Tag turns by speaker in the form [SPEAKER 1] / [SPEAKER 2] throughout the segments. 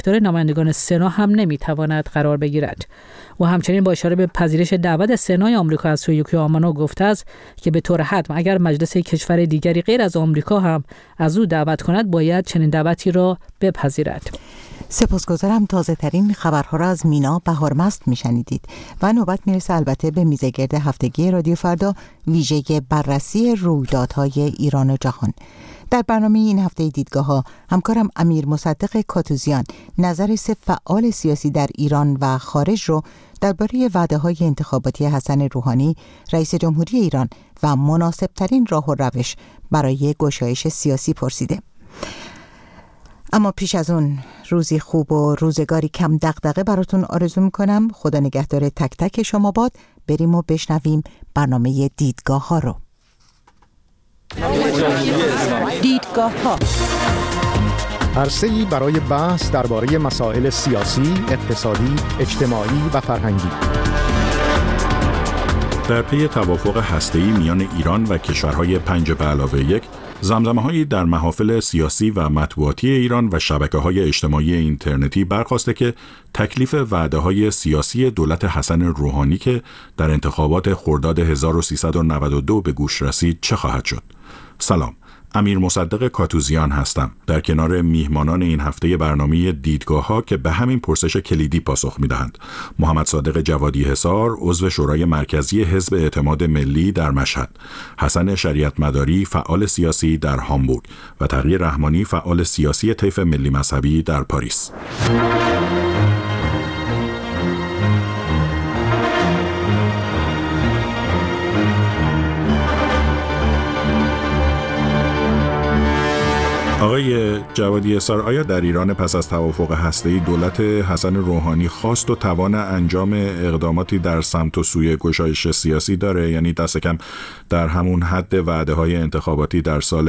[SPEAKER 1] گرفتار نمایندگان سنا هم نمیتواند قرار بگیرد. و همچنین با اشاره به پذیرش دعوت سنای آمریکا از سوی یوکی آمانو گفته است که به طور حتم اگر مجلس کشور دیگری غیر از آمریکا هم از او دعوت کند باید چنین دعوتی را بپذیرد.
[SPEAKER 2] سپاسگزارم. تازه ترین خبرها را از مینا بهارمست میشنیدید و نوبت میرسه البته به میزگرد هفتگی رادیو فردا ویژه بررسی رویدادهای ایران و جهان. در برنامه این هفته دیدگاه‌ها همکارم امیر مصدق کاتوزیان نظر سه فعال سیاسی در ایران و خارج رو درباره وعده‌های انتخاباتی حسن روحانی رئیس جمهوری ایران و مناسب‌ترین راه و روش برای گشایش سیاسی پرسیده. اما پیش از اون روزی خوب و روزگاری کم دغدغه براتون آرزو میکنم. خدا نگهدار تک تک شما باد. بریم و بشنویم برنامه دیدگاه ها رو. دیدگاه ها
[SPEAKER 3] عرصه‌ای برای بحث درباره مسائل سیاسی، اقتصادی، اجتماعی و فرهنگی.
[SPEAKER 4] در پی توافق هسته‌ای میان ایران و کشورهای 5+1 زمزمه‌هایی در محافل سیاسی و مطبوعاتی ایران و شبکه‌های اجتماعی اینترنتی برخاسته که تکلیف وعده‌های سیاسی دولت حسن روحانی که در انتخابات خرداد 1392 به گوش رسید چه خواهد شد. سلام، امیر مصدق کاتوزیان هستم، در کنار میهمانان این هفته برنامه دیدگاه‌ها که به همین پرسش کلیدی پاسخ می‌دهند. محمد صادق جوادی حصار، عضو شورای مرکزی حزب اعتماد ملی در مشهد، حسن شریعت مداری، فعال سیاسی در هامبورگ و تقی رحمانی، فعال سیاسی طیف ملی مذهبی در پاریس. آقای جوادی حصار، آیا در ایران پس از توافق هسته‌ای دولت حسن روحانی خواست و توان انجام اقداماتی در سمت و سوی گشایش سیاسی داره؟ یعنی دست کم در همون حد وعده‌های انتخاباتی در سال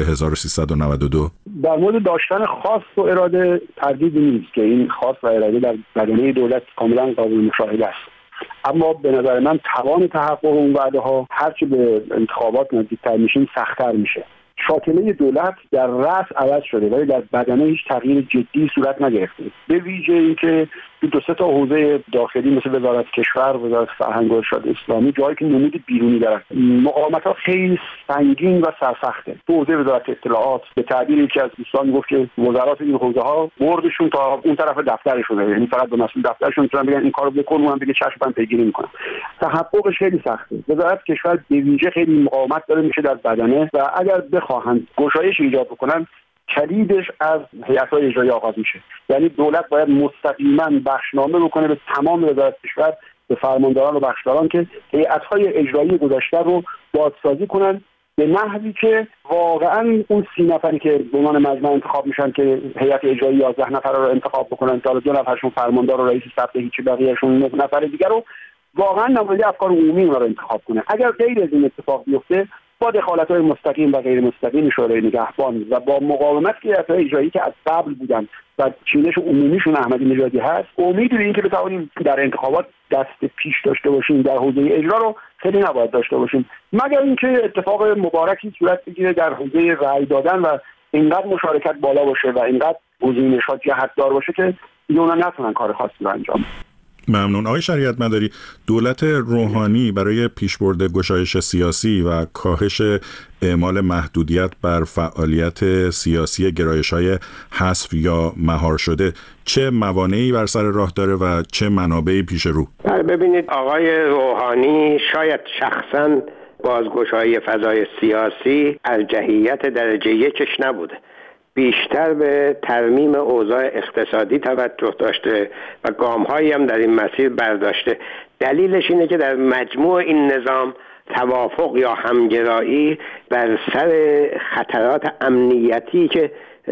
[SPEAKER 4] 1392؟
[SPEAKER 5] در مورد داشتن خواست و اراده تردیدی نیست که این خواست و اراده در بدنه دولت کاملا قابل مشاهده است. اما به نظر من توان تحقق اون وعده‌ها هرچی به انتخابات نزدیک‌تر میشیم سخت‌تر میشه. شاکله دولت در رأس عوض شده ولی در بدنه هیچ تغییر جدی صورت نگرفته. به ویژه اینکه دو سه تا حوزه داخلی مثل وزارت کشور، وزارت فرهنگ و ارشاد اسلامی جایی که نمود بیرونی دارن، مقاومت‌ها خیلی سنگین و سرسخته. تو حوزه وزارت اطلاعات به تعبیر یکی از دوستان میگفت که وزارات این حوزه‌ها بردشون تا اون طرف دفترشونه، یعنی فقط به مسئول دفترشون میتونن بگن این کارو بکن، اونم بگه چشم من پیگیری میکنم. تحققش خیلی سخته. وزارت کشور به ویژه خیلی مقاومت داره میشه در بدنه و اگر بخواهند گشایش ایجاد بکنن کلیدش از هیئت‌های اجرایی آغاز میشه. یعنی دولت باید مستقیما بخشنامه بکنه به تمام وزارت کشور، به فرمانداران و بخشداران که هیئت‌های اجرایی گذشته رو بازسازی کنن به نحوی که واقعا اون 30 نفری که به عنوان مجمع انتخاب میشن که هیئت اجرایی 11 نفر رو انتخاب بکنن تا 2 نفرشون فرماندار و رئیس ثبت هیچی، بقیه‌شون 9 نفر دیگه رو واقعا نماینده افکار عمومی رو انتخاب کنه. اگر غیر از این اتفاق بیفته با دخالت‌های مستقیم و غیر مستقیم شورای نگهبان و با مقاومت که هیئت‌های اجرایی که از قبل بودن و چینش عمومیشون احمدی نژادی هست، امید به اینکه بتوانیم در انتخابات دست پیش داشته باشیم در حوزه اجرا رو خیلی نباید داشته باشیم، مگر اینکه اتفاق مبارکی صورت بگیره در حوزه رأی دادن و اینقدر مشارکت بالا باشه و اینقدر گزینش‌ها جهت‌دار باشه که اونا نتونن کار خاصی رو انجام بدن.
[SPEAKER 4] ممنون. آقای شریعت مداری، دولت روحانی برای پیشبرد گشایش سیاسی و کاهش اعمال محدودیت بر فعالیت سیاسی گرایش‌های حذف یا مهار شده چه موانعی بر سر راه داره و چه منابعی پیش رو؟
[SPEAKER 6] ببینید، آقای روحانی شاید شخصاً بازگشایی فضای سیاسی از جهیت درجه 1 نبوده، بیشتر به ترمیم اوضاع اقتصادی توجه داشته و گام‌هایی هم در این مسیر برداشته. دلیلش اینه که در مجموع این نظام توافق یا همگرایی بر سر خطرات امنیتی که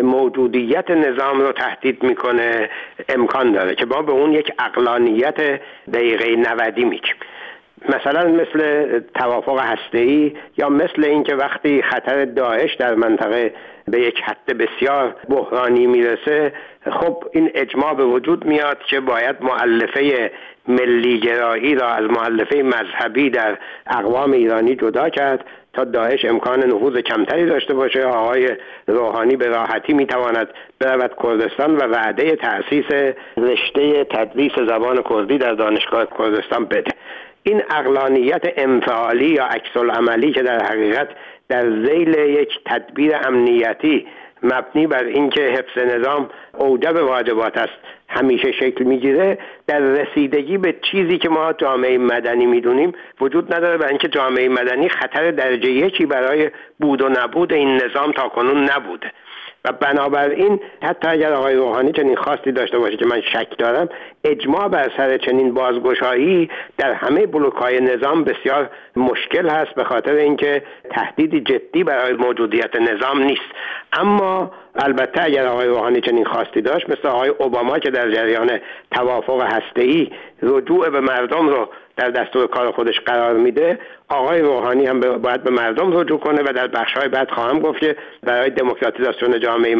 [SPEAKER 6] موجودیت نظام رو تهدید میکنه امکان داره که ما به اون یک عقلانیت دقیقه 90 میگیم. مثلا مثل توافق هسته‌ای یا مثل اینکه وقتی خطر داعش در منطقه به یک حد بسیار بحرانی میرسه، خب این اجماع به وجود میاد که باید مؤلفه ملی گرایی را از مؤلفه مذهبی در اقوام ایرانی جدا کرد تا داعش امکان نفوذ کمتری داشته باشه. آقای روحانی به راحتی میتواند برود کردستان و وعده تأسیس رشته تدریس زبان کردی در دانشگاه کردستان بده. این عقلانیت انفعالی یا عکس‌العملی که در حقیقت در ذیل یک تدبیر امنیتی مبنی بر اینکه حفظ نظام اوجب واجبات است همیشه شکل میگیره، در رسیدگی به چیزی که ما جامعه مدنی میدونیم وجود نداره، برای اینکه جامعه مدنی خطر درجه یکی برای بود و نبود این نظام تاکنون نبوده و بنابراین حتی اگر آقای روحانی چنین خواستی داشته باشه که من شک دارم، اجماع بر سر چنین بازگشایی در همه بلوک‌های نظام بسیار مشکل هست، به خاطر اینکه تهدیدی جدی برای موجودیت نظام نیست. اما البته اگر آقای روحانی چنین خواستی داشت، مثل آقای اوباما که در جریان توافق هسته‌ای رجوع به مردم رو در دستور کار خودش قرار میده، آقای روحانی هم باید به مردم رجوع کنه و در بخش‌های بعد خواهم گفت که برای دموکراتیزاسیون جامعه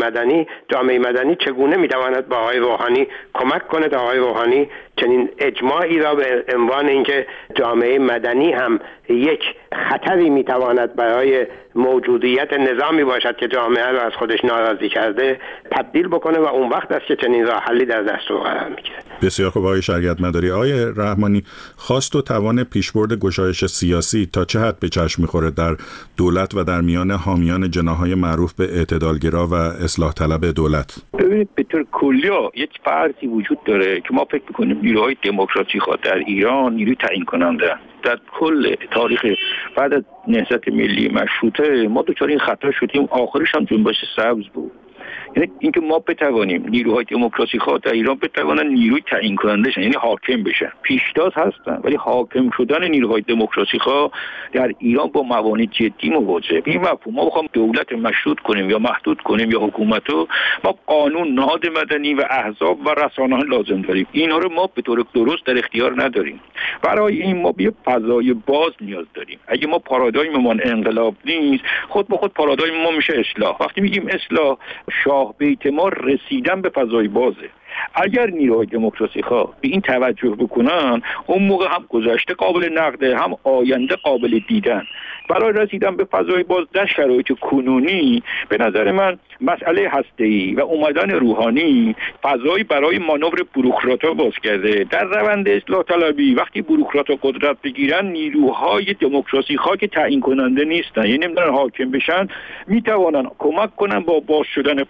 [SPEAKER 6] مدنی چگونه میتواند با آقای روحانی کمک کنه تا آقای روحانی چنین اجماعی را به عنوان اینکه جامعه مدنی هم یک خطری میتواند برای موجودیت نظامی باشد که جامعه را از خودش ناراضی کرده تبدیل بکنه و اون وقت است که چنین راه حلی در دستور قرار میگیره.
[SPEAKER 4] بسیار خوب آقای شریعت مداری. آقای رحمانی، خواست و توان پیشبرد گشایش سیاسی تا چه حد به چشم میخوره در دولت و در میان حامیان جناح‌های معروف به اعتدالگرا و اصلاح طلب دولت؟
[SPEAKER 7] ببینید به طور کلی یک فرضی وجود داره که ما فکر می‌کنیم نیروهای دموکراتیک در ایران نیروی تعیین کننده در کل تاریخ بعد از نهضت ملی مشروطه ما دچار این خطا شدیم، آخرش هم جنبش سبز بود. یعنی اینکه ما بتوانیم نیروهای دموکراتیک در ایران بتوانن نیروی تعیین کننده شن، یعنی حاکم بشن. پیشتاز هستن ولی حاکم شدن نیروهای دموکراتیک در ایران با موانع جدی مواجهه. این مفهوم ما بخوام دولت مشروط کنیم یا محدود کنیم یا حکومتو، ما قانون، نهاد مدنی و احزاب و رسانه‌ها لازم داریم. اینا رو ما به طور درست در اختیار نداریم. برای این ما به فضای باز نیاز داریم. اگه ما پارادایممون انقلاب نیست، خود به خود پارادایم ما میشه اصلاح. وقتی میگیم اصلاح، شاه بیت ما رسیدن به فضای بازه. اگر نیروهای دموکراسی‌ها به این توجه بکنن، اون موقع هم گذشته قابل نقده، هم آینده قابل دیدن. برای رسیدن به فضای باز در شرایط کنونی به نظر من مسئله هسته‌ای و اومدن روحانی فضایی برای مانور بوروکرات‌ها باز کرده. در روند اصلاح طلبی وقتی بوروکرات‌ها قدرت بگیرن، نیروهای دموکراسی‌ها که تعیین کننده نیستن، یعنی نمی‌دونن حاکم بشن، میتوانن کمک کنن با باز شدن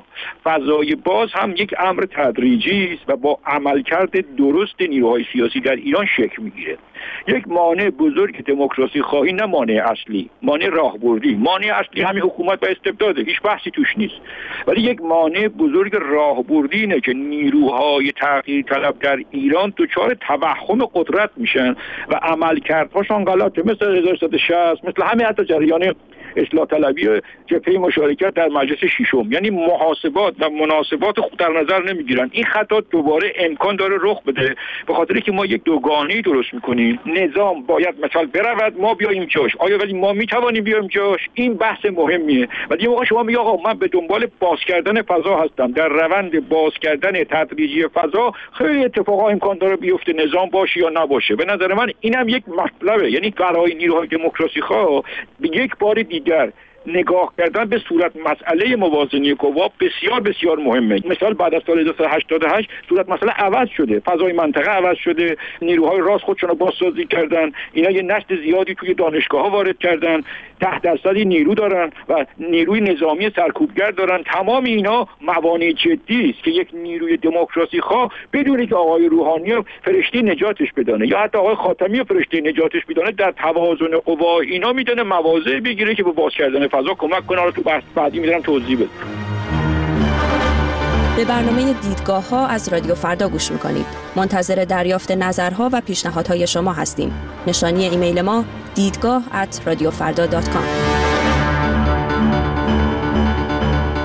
[SPEAKER 7] فضای باز هم یک امر تدریجی است و با عملکرد درست نیروهای سیاسی در ایران شکل میگیره. یک مانع بزرگ دموکراسی خواهی، نه مانع اصلی، مانع راهبردی. مانع اصلی همین حکومت و استبداده، هیچ بحثی توش نیست. ولی یک مانع بزرگ راهبردی اینه که نیروهای تغییر طلب در ایران دچار توهم قدرت میشن و عملکردهاشون غلطه، مثل 1360، مثل همه حتی جریان اصلاح طلبی و جبهه مشارکت در مجلس ششم، یعنی محاسبات و مناسبات خود در نظر نمیگیرن. این خطا دوباره امکان داره رخ بده، به خاطر که ما یک دوگانه‌ای درست میکنیم. نظام باید مثلا برود، ما بیایم جاش. آیا ولی ما میتوانیم بیایم جاش؟ این بحث مهمیه. ولی موقع شما میگی آقا من به دنبال باز کردن فضا هستم، در روند باز کردن تدریجی فضا خیلی اتفاقا امکان داره بیفته، نظام باشه یا نباشه. به نظر من اینم یک مطلبه، یعنی برای نیروهای دموکراسی‌ها به یک بار دیگر نگاه کردن به صورت مسئله موازنه قوا بسیار بسیار مهمه. مثلا بعد از سال 1988 صورت مسئله عوض شده، فضای منطقه عوض شده، نیروهای راست خودشون رو بازسازی کردن، اینا یه نسل زیادی توی دانشگاه‌ها وارد کردن، 10% نیرو دارن و نیروی نظامی سرکوبگر دارن. تمام اینا موانع جدی است که یک نیروی دموکراسی خواه بدونه که آقای روحانی فرشته نجاتش بدانه یا حتی آقای خاتمی فرشته نجاتش بدانه، در توازن قوا اینا میتونه مواضع بگیره که به باز کردن فضا کمک کنه. حالا تو بحث بعدی میذارم توضیح بدم.
[SPEAKER 8] به برنامه دیدگاه‌ها از رادیو فردا گوش میکنید. منتظر دریافت نظرها و پیشنهادهای شما هستیم. نشانی ایمیل ما دیدگاه@radiofarda.com.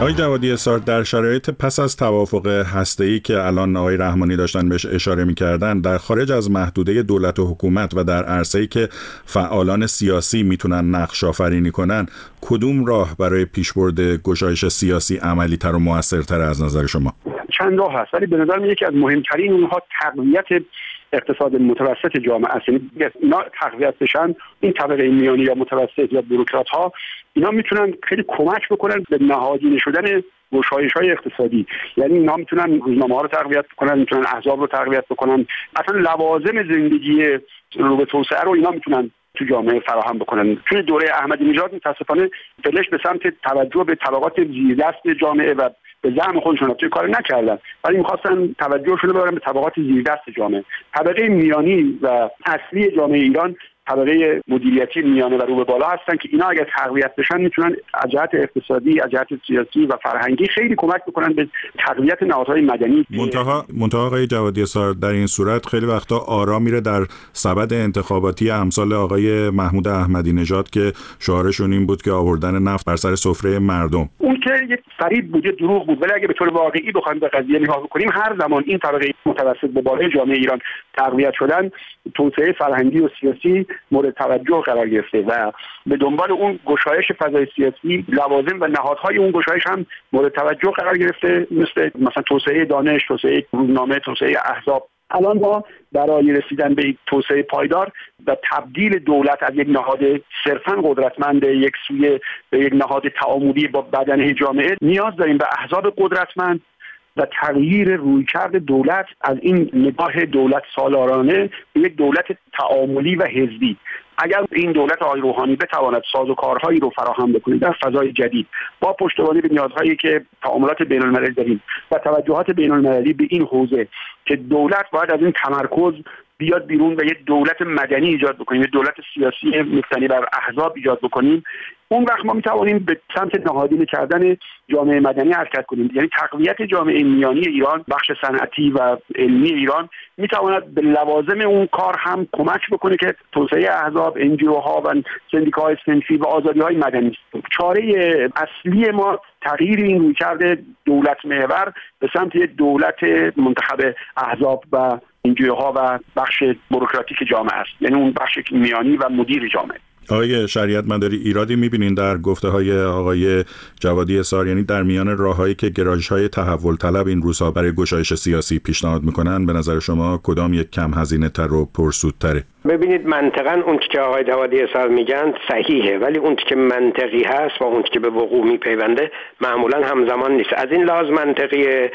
[SPEAKER 4] آقای جوادی اسار، در شرایط پس از توافق هسته‌ای که الان آقای رحمانی داشتن بهش اشاره می‌کردن، در خارج از محدوده دولت و حکومت و در عرصه‌ای که فعالان سیاسی میتونن نقش آفرینی کنن، کدوم راه برای پیشبرد گشایش سیاسی عملی‌تر و موثرتر از نظر شما؟
[SPEAKER 5] چند راه هست، ولی به نظر میاد که از مهمترین اونها تقویت اقتصاد متوسط جامعه است. یعنی اینا تقویت بشن، این طبقه میانی یا متوسط یا بوروکرات ها، اینا میتونن خیلی کمک بکنن به نهادینه شدن گشایش‌های اقتصادی. یعنی اینا میتونن روزنامه‌ها رو تقویت بکنن، میتونن احزاب رو تقویت بکنن، اصلا لوازم زندگی رو به توسعه رو اینا میتونن تو جامعه فراهم بکنن. توی دوره احمدی نژاد متاسفانه فلش به سمت توجه به طبقات زیردست جامعه و به زعم خودشون توی کار نکردن، ولی می‌خواستن توجهشون رو ببرن به طبقات زیردست جامعه. طبقه میانی و اصلی جامعه ایران طبقه مدیریتی میانه و رو به بالا هستن که اینا اگر تقویت بشن میتونن از جهت اقتصادی، از جهت سیاسی و فرهنگی خیلی کمک بکنن به تقویت نهادهای مدنی.
[SPEAKER 4] منتها آقای جوادی اسار، در این صورت خیلی وقتا آرا میره در سبد انتخاباتی امثال آقای محمود احمدی نژاد که شعارشون این بود که آوردن نفت بر سر سفره مردم.
[SPEAKER 5] اون که یک فریب بود، دروغ بود، ولی اگه به طور واقعی بخوایم به قضیه نگاه بکنیم، هر زمان این طبقه متوسط به بالای جامعه ایران تقویت شدن، توسعه فرهنگی و سیاسی مورد توجه قرار گرفته و به دنبال اون گشایش فضای سیاسی، لوازم و نهادهای اون گشایش هم مورد توجه قرار گرفته، مثلا توسعه دانش، توسعه روزنامه، توسعه احزاب. الان ما برای رسیدن به توسعه پایدار و تبدیل دولت از یک نهاد صرفاً قدرتمند یک سویه به یک نهاد تعاملی با بدنه جامعه نیاز داریم به احزاب قدرتمند و تغییر رویکرد دولت از این نگاه دولت سالارانه به یک دولت تعاملی و حزبی. اگر این دولت آقای روحانی بتواند سازوکارهایی رو فراهم بکنه در فضای جدید با پشتیبانی به نیازهایی که تعاملات بین‌المللی داریم و توجهات بین‌المللی به این حوزه که دولت باید از این تمرکز بیاد بیرون و یک دولت مدنی ایجاد بکنیم، یک دولت سیاسی مبتنی بر احزاب ایجاد بکنیم، اون وقت ما میتوانیم به سمت نهادینه کردن جامعه مدنی حرکت کنیم. یعنی تقویت جامعه میانی ایران، بخش صنعتی و علمی ایران، میتواند به لوازم اون کار هم کمک بکنه که توسعه احزاب، NGO ها و سندیکاهای صنفی و آزادی های مدنی است. چاره اصلی ما تغییر این رویکرد دولت محور به سمت یک دولت منتخب احزاب و NGO ها و بخش بوروکراتیک جامعه است، یعنی اون بخش میانی و مدیر جامعه.
[SPEAKER 4] آقای شریعت مداری، ایرادی می‌بینین در گفته‌های آقای جوادی اسار، یعنی در میان راه‌هایی که گرایش‌های تحول طلب این روزها برای گشایش سیاسی پیشنهاد می‌کنن، به نظر شما کدام یک کم هزینه‌تر و پرسودتره؟
[SPEAKER 6] ببینید، منطقاً اون که آقای جوادی اسار میگن صحیحه، ولی اون که منطقی هست و اون که به وقوع میپیونده معمولاً همزمان نیست. از این لحاظ منطقیه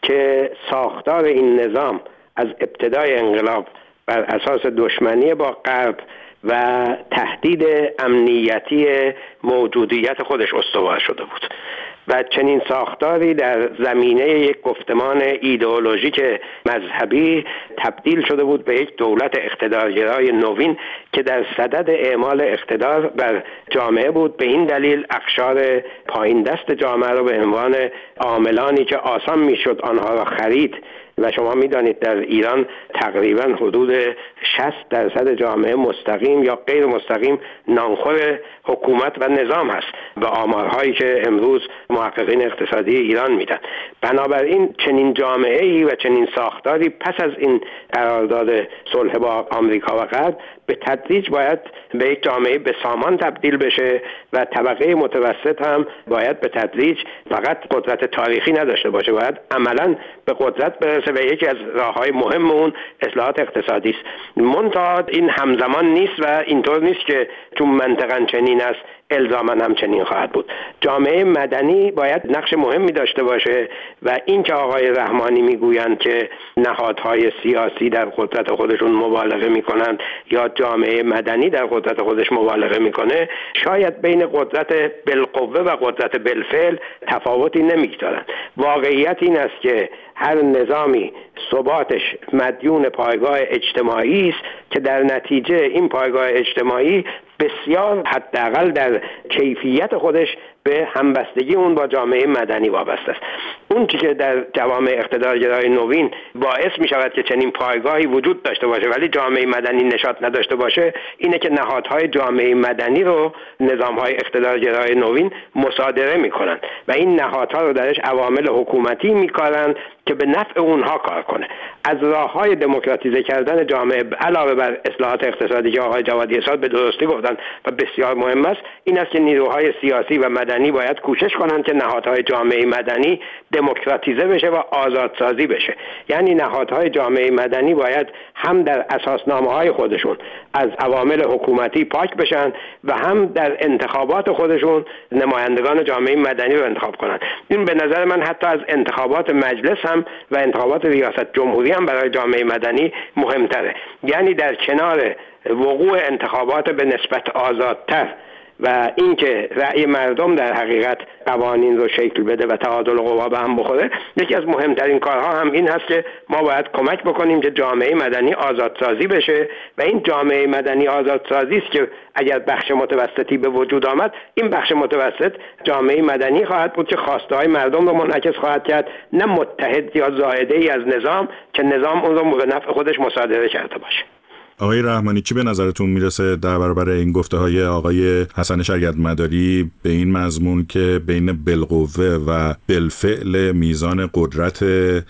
[SPEAKER 6] که ساختار این نظام از ابتدای انقلاب بر اساس دشمنی با غرب و تهدید امنیتی موجودیت خودش استوار شده بود و چنین ساختاری در زمینه یک گفتمان ایدئولوژیک مذهبی تبدیل شده بود به یک دولت اقتدارگرای نوین که در صدد اعمال اقتدار بر جامعه بود. به این دلیل اقشار پایین دست جامعه رو به عنوان عاملانی که آسان میشد آنها را خرید، و شما میدانید در ایران تقریبا حدود 60% جامعه مستقیم یا غیر مستقیم نانخور حکومت و نظام هست و آمارهایی که امروز محققین اقتصادی ایران میدن. بنابراین چنین جامعه‌ای و چنین ساختاری پس از این قرارداد صلح با آمریکا و غرب به تدریج باید به یک جامعه به سامان تبدیل بشه و طبقه متوسط هم باید به تدریج فقط قدرت تاریخی نداشته باشه، باید عملاً به قدرت برسه و یکی از راه‌های مهم اون اصلاحات اقتصادی است. منتها این همزمان نیست و اینطور نیست که چون منطقاً چنین است الزاماً هم چنین خواهد بود. جامعه مدنی باید نقش مهمی داشته باشه و این که آقای رحمانی میگویند که نهادهای سیاسی در قدرت خودشون مبالغه میکنند یا جامعه مدنی در قدرت خودش مبالغه میکنه، شاید بین قدرت بالقوه و قدرت بالفعل تفاوتی نمیگذارند. واقعیت این است که هر نظامی ثباتش مدیون پایگاه اجتماعی است که در نتیجه این پایگاه اجتماعی بسیار حداقل در کیفیت خودش به همبستگی اون با جامعه مدنی وابسته است. اون چیزی که در جوامع اقتدارگرای نوین باعث می شود که چنین پایگاهی وجود داشته باشه ولی جامعه مدنی نشاط نداشته باشه اینه که نهادهای جامعه مدنی رو نظامهای اقتدارگرای نوین مصادره می کنن و این نهادها رو درش عوامل حکومتی می کارن که به نفع اونها کار کنه. از راههای دموکراتیزه کردن جامعه علاوه بر اصلاحات اقتصادی که آقای جوادی اساد به درستی گفتن و بسیار مهم است، این است که نیروهای سیاسی و مدنی باید کوشش کنند که نهادهای جامعه مدنی دموکراتیزه بشه و آزادسازی بشه. یعنی نهادهای جامعه مدنی باید هم در اساسنامه‌های خودشون از عوامل حکومتی پاک بشن و هم در انتخابات خودشون نمایندگان جامعه مدنی رو انتخاب کنن. این به نظر من حتی از انتخابات مجلس هم و انتخابات ریاست جمهوری هم برای جامعه مدنی مهمتره. یعنی در کنار وقوع انتخابات به نسبت آزادتر و اینکه رأی مردم در حقیقت قوانین رو شکل بده و تعادل قوا به هم بخوره، یکی از مهمترین کارها هم این هست که ما باید کمک بکنیم که جامعه مدنی آزادسازی بشه و این جامعه مدنی آزادسازی است که اگر بخش متوسطی به وجود آمد، این بخش متوسط جامعه مدنی خواهد بود که خواسته های مردم رو منعکس خواهد کرد، نه متحد یا زائده ای از نظام که نظام اون رو به نفع خودش مصادره کرده باشه.
[SPEAKER 4] آقای رحمانی، چی به نظرتون میرسه در برابر این گفته های آقای حسن شریعت مداری به این مضمون که بین بالقوه و بالفعل میزان قدرت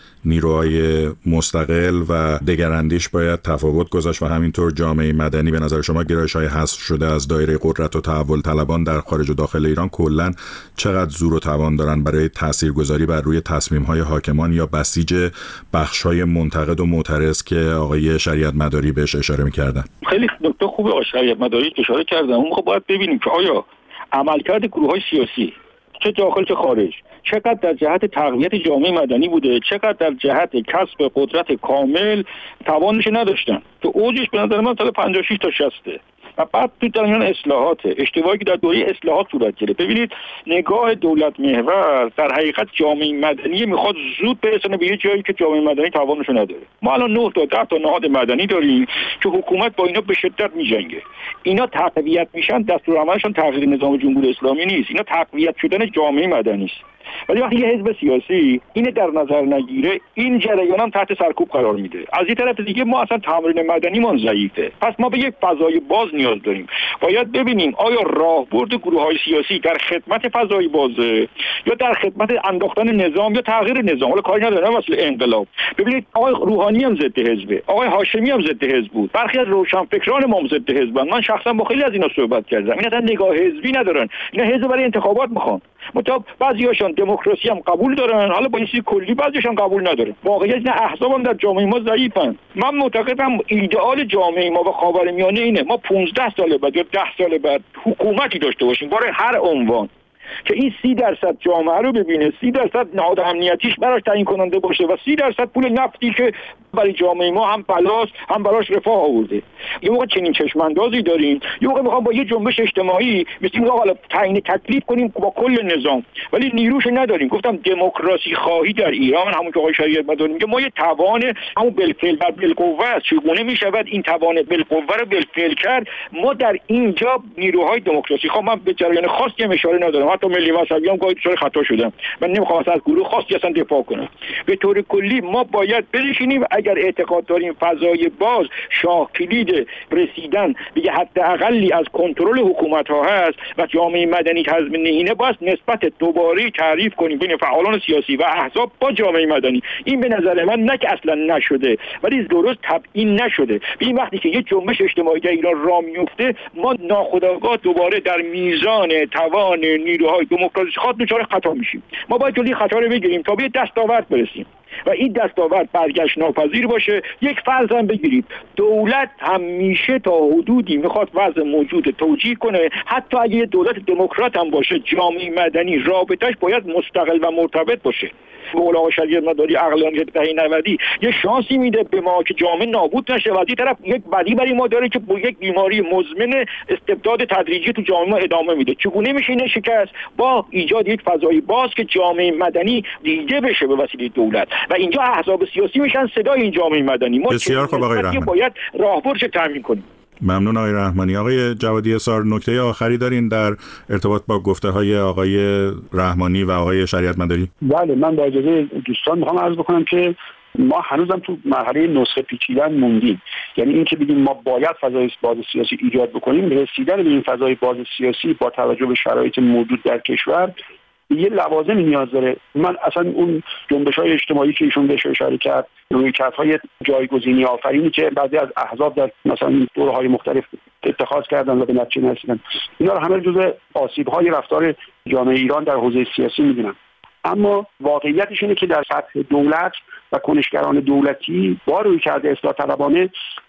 [SPEAKER 4] نیروهای مستقل و دگراندیش باید تفاوت گذاشت و همینطور جامعه مدنی به نظر شما گرایش‌های حذف شده از دایره قدرت و تحول طلبان در خارج و داخل ایران کلاً چقدر زور و توان دارن برای تاثیرگذاری بر روی تصمیم‌های حاکمان یا بسیج بخش‌های منتقد و معترض که آقای شریعت مداری بهش اشاره می‌کردن؟
[SPEAKER 7] خیلی نکته خوبه آقای شریعت مداری اشاره کردن. اون خب باید ببینیم که آیا عملکرد گروه‌های سیاسی چه داخل چه خارج چقدر در جهت تقویت جامعه مدنی بوده، چقدر در جهت کسب قدرت کامل توانش نداشتن. تو اوجش به نظر من سال 56 تا 60 و بعد تو جریان اصلاحات اشتباهی که در دوره اصلاحات صورت گرفت. ببینید نگاه دولت محور در حقیقت جامعه مدنی میخواد زود برسونه به یه جایی که جامعه مدنی توانش نداره. ما الان 9 تا 10 تا نهاد مدنی داریم که حکومت با اینا به شدت میجنگه. اینا تقویت میشن، دستورالعملشون تغییر نظام جمهوری اسلامی نیست، اینا تقویت شدن جامعه مدنی است. ولی وقتی یه حزب سیاسی اینو در نظر نگیره، این جریان هم تحت سرکوب قرار میده. از این طرف دیگه ما اصلا تمرین مدنیمون ضعیفه. پس ما به یک فضای باز نیاز داریم. باید ببینیم آیا راهبرد گروه‌های سیاسی در خدمت فضای بازه یا در خدمت انداختن نظام یا تغییر نظام. حالا کاری ندارم مثل انقلاب. ببینید آقای روحانی هم ضد حزبه، آقای هاشمی هم ضد حزب بود، برخی از روشنفکران ما هم ضد حزبن. من شخصا با خیلی از اینا صحبت کردم. اینا اصلا نگاه حزبی ندارن، اینا حزب برای انتخابات میخوان. مطلب بعضیاشون دموکراسی هم قبول دارن، حالا با این چیز کلی بعضیشون قبول ندارن. واقعیت نه، احزاب هم در جامعه ما ضعیفن. من معتقدم ایدئال جامعه ما و خاورمیانه اینه ما 15 سال بعد یا 10 سال بعد حکومتی داشته باشیم برای هر عنوان که این 30% جامعه رو ببینه، 30% نهاد امنیتیش براش تعیین کننده باشه و 30% پول نفتی که برای جامعه ما هم بلاس هم براش رفاه آورده. یه موقع چنین چشماندازی داریم، یه موقع میخوام با یه جنبش اجتماعی مثل حالا تعیین تکلیف کنیم با کل نظام، ولی نیروش نداریم. گفتم دموکراسی خواهی در ایران، همون که آقای شریعت مداری میگه، ما یه توان همون بالفعل و بالقوه است. چگونه میشود این توان بالقوه رو بالفعل کرد؟ ما در اینجا نیروهای دموکراسی خواه، من به جریان خاصی هم اشاره ندارم، حتی ملی مذهبی هم گاهی دچار خطا شدم. من نمیخوام از گروه خاصی اصلا دفاع کنم. به طور کلی ما باید بنشینیم، اگر اعتقاد داریم فضای باز شاه کلید رسیدن به یه حد اقلی از کنترل حکومت ها هست و جامعه مدنی تضمین اینه، باز نسبت دوباره تعریف کنیم بین فعالان سیاسی و احزاب با جامعه مدنی. این به نظر من نه که اصلا نشده، ولی درست تبیین نشده. این وقتی که یه جنبش اجتماعی در ایران راه میفته، ما ناخودآگاه دوباره در میزان توان نیروهای دموکراسی خاص دچار خطا میشیم. ما باید جلوی خطا رو بگیریم تا به دستاورد برسیم و این دستاورد برگشت ناپذیر باشه. یک فرض هم بگیرید، دولت همیشه تا حدودی میخواد وضع موجود توجیه کنه، حتی اگه دولت دموکرات هم باشه، جامعه مدنی رابطش باید مستقل و مرتبط باشه. مولانا شریعت مداری عقلانیت دهه 90 یه شانسی میده به ما که جامعه نابود نشه و از این طرف یک بدی برای ما داره که با یک بیماری مزمن استبداد تدریجی تو جامعه ما ادامه میده. چگونه میشه این شکست؟ با ایجاد یک فضای باز که جامعه مدنی دیده بشه به وسیله دولت و اینجا احزاب سیاسی میشن صدای این جامعه مدنی. ما
[SPEAKER 4] بسیار خوب آقای رحمانی،
[SPEAKER 7] باید راهبردش تامین کنیم.
[SPEAKER 4] ممنون آقای رحمانی. آقای جوادی اصار، نکته آخری دارین در ارتباط با گفته های آقای رحمانی و آقای شریعت مداری؟
[SPEAKER 5] بله، من با اجازه دوستان میخوام عرض بکنم که ما هنوزم تو مرحله نسخه پیچیدن موندیم. یعنی این که بگیم ما باید فضای باز سیاسی ایجاد بکنیم، رسیدن به این فضای باز سیاسی با توجه به شرایط موجود در کشور یه لوازم نیاز داره. من اصلا اون جنبش‌های اجتماعی که ایشون بهش اشاره کرد، رویکردهای جایگزینی آفرینی که بعضی از احزاب در مثلا دوره‌های مختلف اتخاذ کردن و به نتیجه نرسیدن، اینا رو همه جزء آسیب‌های رفتار جامعه ایران در حوزه سیاسی می‌دونن. اما واقعیتش اینه که در سطح دولت و کنشگران دولتی با رویکرد اصلاح طلبانه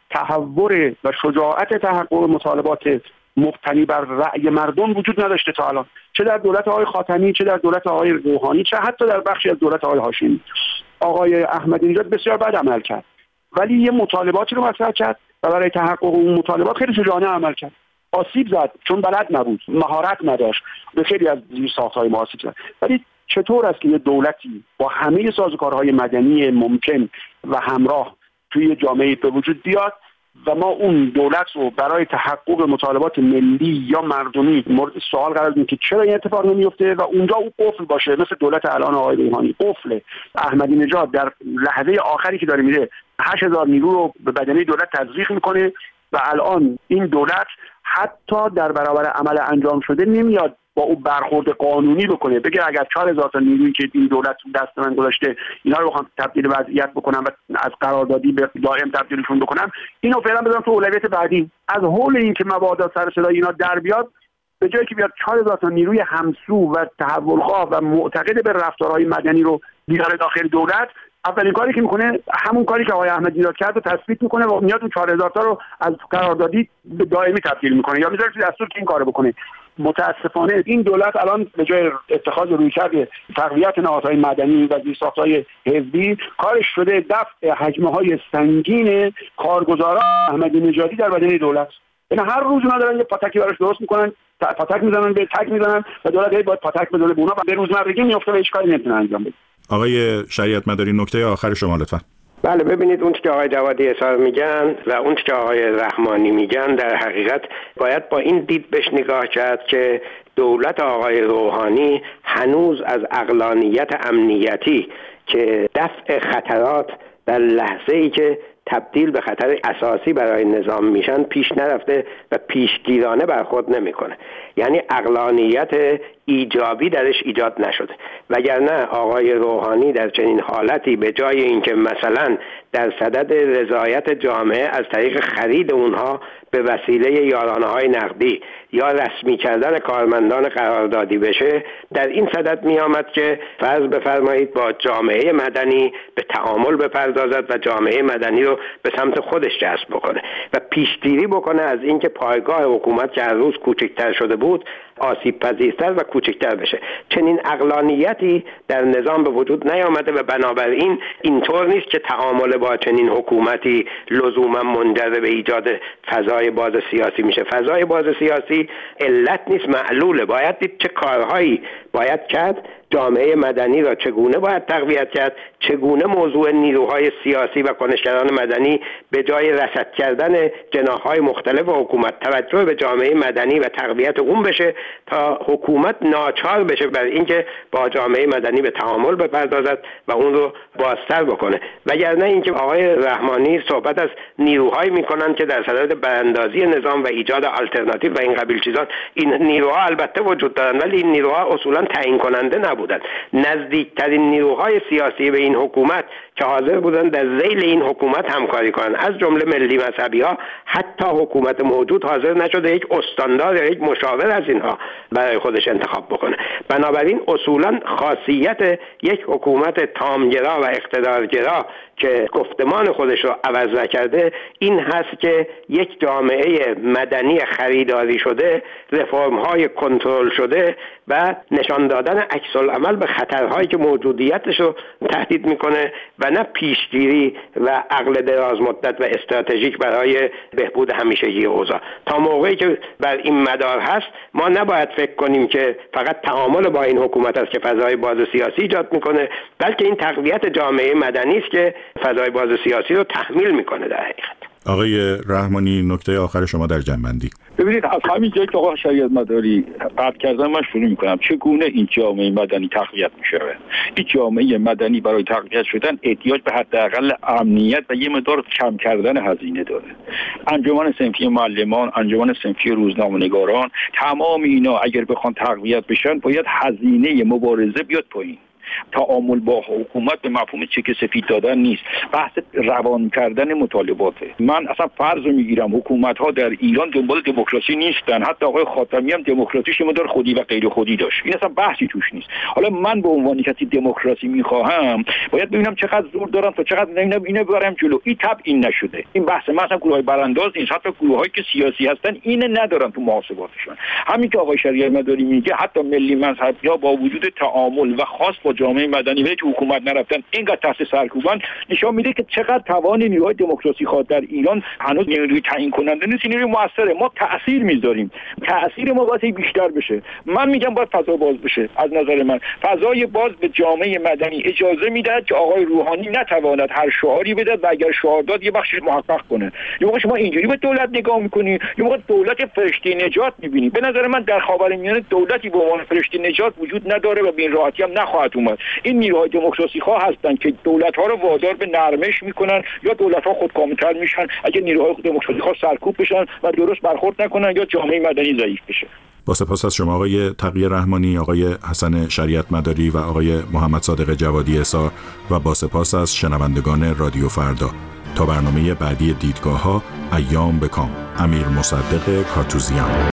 [SPEAKER 5] تحور و شجاعت تحقق مطالبات مبتنی بر رأی مردم وجود نداشته تا الان، چه در دولت آقای خاتمی، چه در دولت آقای روحانی، چه حتی در بخشی از دولت آقای هاشمی. آقای احمدی نژاد بسیار بد عمل کرد، ولی یه مطالباتی رو مطرح کرد و برای تحقق اون مطالبات خیلی شجاعانه عمل کرد. آسیب زد چون بلد نبود، مهارت نداشت، به خیلی از زیرساخت‌های ما آسیب زد. ولی چطور است که یه دولتی با همه سازوکارهای مدنی ممکن و همراه توی جامعه به وجود بیاد و ما اون دولت رو برای تحقق مطالبات ملی یا مردمی مورد سوال قرار بدیم که چرا این اتفاق نمیفته و اونجا اون قفل باشه، مثل دولت الان آقای روحانی قفل. احمدی نژاد در لحظه آخری که داره میره 8000 نیرو رو به بدنه دولت تزریق میکنه و الان این دولت حتی در برابر عمل انجام شده نمیاد با او برخورد قانونی بکنه، بگه اگر 4000 تا نیرویی که این دولت دست من گذاشته اینا رو بخوام تبدیل وضعیت بکنم و از قراردادی به دائم تبدیلشون بکنم، اینو فعلا بذارم تو اولویت بعدی. از حول این که مبادا سر صدای اینا در بیاد، به جایی که بیاد 4000 تا نیروی همسو و تحولخواه و معتقد به رفتارهای مدنی رو بیاره داخل دولت، اولین کاری که میکنه همون کاری که آقای احمدی نژاد کرد رو تثبیت میکنه و میاد اون 4000 تا رو از قراردادی به دائمی تبدیل میکنه یا میذاره تو دستور که این کارو بکنه. متاسفانه این دولت الان به جای اتخاذ رویکرد تقویت نهادهای مدنی و زیرساخت‌های حزبی، کارش شده دفع حجمه‌های سنگین کارگزاران احمدی نژادی در بدنه دولت. یعنی هر روز اونا دارن یه پاتکی براش درست میکنن، پاتک میزنن به تک میزنن و دولت باید پاتک بزنه به اونا و به روزمرگی میفته و هیچ کاری نمیتونه انجام بده.
[SPEAKER 4] آقای شریعت مداری، نکته آخر شما لطفا.
[SPEAKER 6] بله، ببینید اون که آقای جوادی اصار میگن و اون که آقای رحمانی میگن در حقیقت باید با این دید بهش نگاه کرد که دولت آقای روحانی هنوز از عقلانیت امنیتی که دفع خطرات در لحظه‌ای که تبدیل به خطر اساسی برای نظام میشن پیش نرفته و پیشگیرانه برخورد نمیکنه. یعنی عقلانیت ایجابی درش ایجاد نشده، وگرنه آقای روحانی در چنین حالتی به جای اینکه مثلا در صدد رضایت جامعه از طریق خرید اونها به وسیله یارانه‌های نقدی یا رسمی کردن کارمندان قراردادی بشه، در این صدد می آمد که فرض بفرمایید با جامعه مدنی به تعامل بپردازد و جامعه مدنی رو به سمت خودش جذب بکنه و پیشگیری بکنه از اینکه پایگاه حکومت که هر روز کوچکتر شده بود آسیب پذیرتر و کوچکتر بشه. چنین عقلانیتی در نظام به وجود نیامده و بنابراین اینطور نیست که تعامل با چنین حکومتی لزوما منجر به ایجاد فضای باز سیاسی میشه. فضای باز سیاسی علت نیست، معلوله. باید دید چه کارهایی باید کرد، جامعه مدنی را چگونه باید تقویت کرد، چگونه موضوع نیروهای سیاسی و کنشگران مدنی به جای رصد کردن جناح‌های مختلف حکومت توجه به جامعه مدنی و تقویت اون بشه تا حکومت ناچار بشه بر اینکه با جامعه مدنی به تعامل بپردازد و اون رو بازتر بکنه. وگرنه اینکه آقای رحمانی صحبت از نیروهایی میکنن که در صدد براندازی نظام و ایجاد آلترناتیو و این قبیل چیزات، این نیروها البته وجود دارن ولی این نیروها اصولا تعیین کننده نبودن. نزدیکترین نیروهای سیاسی به این حکومت که حاضر بودن در ذیل این حکومت همکاری کنن، از جمله ملی مذهبی ها، حتی حکومت موجود حاضر نشده یک استاندار یا یک مشاور از اینها برای خودش انتخاب بکنه. بنابراین اصولا خاصیت یک حکومت تامگرا و اقتدارگرا که گفتمان خودش رو عوض نکرده این هست که یک جامعه مدنی خریداری شده، رفرم‌های کنترل شده و نشان دادن عکس العمل به خطرهایی که موجودیتش رو تهدید میکنه و نه پیشگیری و عقل دراز مدت و استراتژیک برای بهبود همیشگی اوضاع. تا موقعی که بر این مدار هست ما نباید فکر کنیم که فقط تعامل با این حکومت است که فضای باز سیاسی ایجاد میکنه، بلکه این تقویت جامعه مدنی است که فضای باز سیاسی رو تحمیل میکنه در حقیقت.
[SPEAKER 4] آقای رحمانی، نکته آخر شما در جنبندی.
[SPEAKER 7] ببینید، از همین جایی که آقا شریعت مداری قطع کردن من شروع میکنم. چگونه این جامعه مدنی تقویت میشه؟ این جامعه مدنی برای تقویت شدن احتیاج به حداقل امنیت و یه مقدار کم کردن هزینه داره. انجمن صنفی معلمان، انجمن صنفی روزنامه‌نگاران، تمام اینا اگر بخوان تقویت بشن باید هزینه مبارزه بیاد پایین. تعامل با حکومت به مفهوم چک سفید دادن نیست، بحث روان کردن مطالباته. من اصلا فرض میگیرم حکومت ها در ایران دنبال دموکراسی نیستن. حتی آقای خاتمی هم دموکراسیش مدار خودی و غیر خودی داشت، این اصلا بحثی توش نیست. حالا من به عنوان کسی دموکراسی میخواهم باید ببینم چقدر زور دارم تا چقدر اینو ببرم جلو. این این نشده. این بحث مثلا گروهای برانداز نیست، حتی گروهایی که سیاسی هستن اینو ندارن تو محاسباتشون. همین که آقای شریعت مداری میگه، حتی ملی مذهبی‌ها با وجود تعامل و خاص با جامعه مدنی ولی تو حکومت نرفتن اینقدر تحت سرکوبن، نشان میده که چقدر توان نیروهای دموکراسی خواه در ایران هنوز نیروی تعیین کننده نیست، نیروی موثره. ما تأثیر میذاریم، تأثیر ما باید بیشتر بشه. من میگم باید فضا باز بشه. از نظر من فضای باز به جامعه مدنی اجازه میدهد که آقای روحانی نتواند هر شعاری بده و اگر شعار داد یه بخشش محقق کنه. یه موقع شما اینجوری به دولت نگاه میکنی، یه موقع دولت فرشته نجات میبینی. به نظر من در خاورمیانه دولتی به عنوان فرشته نجات وجود نداره و به این راحتی هم نخواهد اومد. این نیروهای دموکراسی خواه هستن که دولت ها رو وادار به نرمش میکنن یا دولت ها خودکامه‌تر میشن اگه نیروهای دموکراسی خواه سرکوب بشن و درست برخورد نکنن یا جامعه مدنی ضعیف بشه.
[SPEAKER 4] با سپاس از شما آقای تقی رحمانی، آقای حسن شریعت مداری و آقای محمد صادق جوادی احصار و با سپاس از شنوندگان رادیو فردا. تا برنامه بعدی دیدگاه‌ها، ایام بکام. امیر مصدق کاتوزیان.